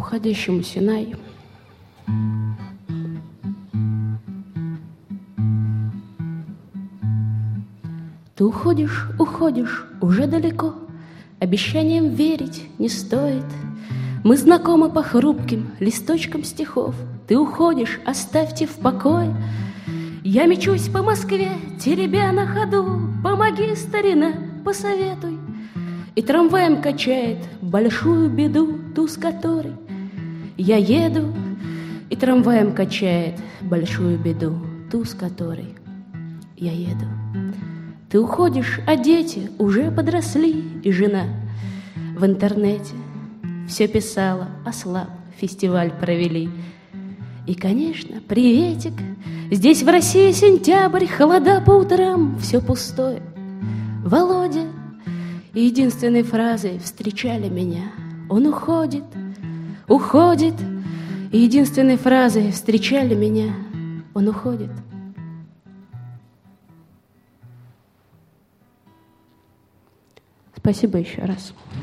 уходящему Синай. Ты уходишь, уходишь, уже далеко, обещаниям верить не стоит. Мы знакомы по хрупким листочкам стихов. Ты уходишь, оставьте в покое. Я мечусь по Москве, теребя на ходу. Помоги, старина, посоветуй. И трамваем качает большую беду, ту, с которой я еду. И трамваем качает большую беду, ту, с которой я еду. Ты уходишь, а дети уже подросли, и жена в интернете все писала, ослаб, фестиваль провели. И, конечно, приветик, здесь в России сентябрь, холода по утрам, все пустое. Володя единственной фразой встречали меня. Он уходит, уходит, и единственной фразой встречали меня. Он уходит. Спасибо еще раз.